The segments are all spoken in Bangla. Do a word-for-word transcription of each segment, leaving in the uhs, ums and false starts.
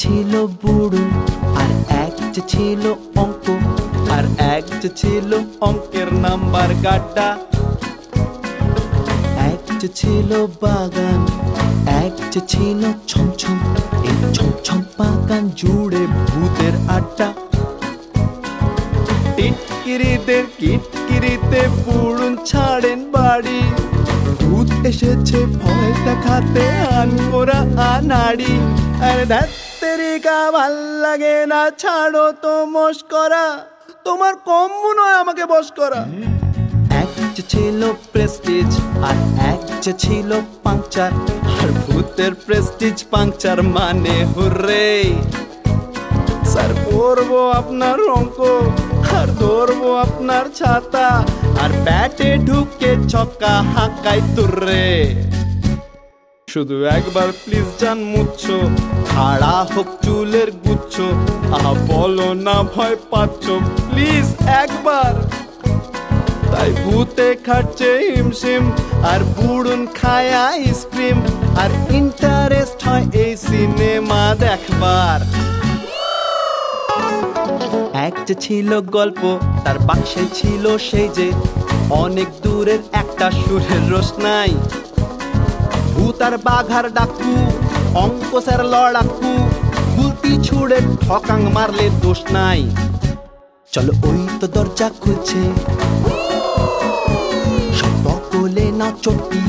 ছিল বুড়ো আর এক যে ছিল অঙ্ক, আর এক যে ছিল অঙ্কের নাম্বার গাড্ডা। এক যে ছিল বাগান, এক যে ছিল ছমছম, এই ছমছম বাগান জুড়ে ভূতের আড্ডা। টিটকিরিদের কিটকিরিতে পুড়ুন ছাড়েন বাড়ি, ভূত এসেছে ভয় দেখাতে আনমোরা আনাড়ি। আরে ধ্যাত্তেরিকা ভাল লাগে না, ছাড়ো তো মস্করা, তোমার কম নয় আমাকে বশ করা। এক যে ছিল প্রেস্টিজ আর এক যে ছিল পাংচার, আর ভূতের প্রেস্টিজ পাংচার মানে হুররে। স্যার পড়বো আপনার অঙ্ক আর ধরবো আপনার ছাতা, আর ব্যাটে ঢুকে ছক্কা হাঁকাই তুর্রে। শুধু একবার প্লিজ জান মুচ্ছ, খাড়া হোক চুলের গুচ্ছ, আহা বলো না ভয় পাচ্ছ প্লিজ একবার। তাই ভূতে খাচ্ছে হিমশিম আর বুড়ুন খায় আইসক্রিম, আর ইন্টারেস্ট হয় এই সিনেমা দেখবার। এক যে ছিল গল্প, তার বাক্সে ছিল সেই যে অনেক দূরের একটা সুরের রোশনাই। ভূত আর বাঘার ডাকু, অঙ্ক স্যার লড়াকু, গুলতি ছুড়ে ঠকাং মারলে দোষ নাই। চলো ওই তো দরজা খুলছে, সব বকলে না চটি,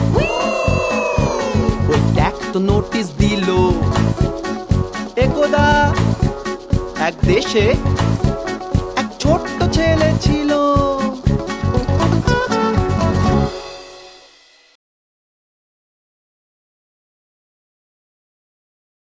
ওই দেখ তো নোটিশ দিল একদা এক দেশে